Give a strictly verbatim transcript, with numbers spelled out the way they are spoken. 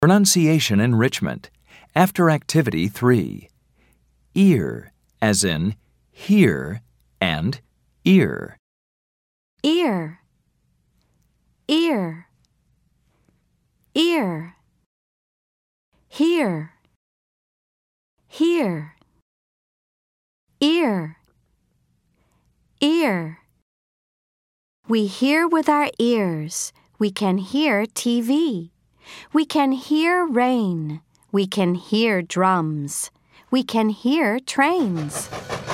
Pronunciation enrichment. After Activity three. Ear, as in hear and ear. Ear, ear, ear. Hear, hear. Ear, ear. We hear with our ears. We can hear T V. We can hear rain. We can hear drums. We can hear trains.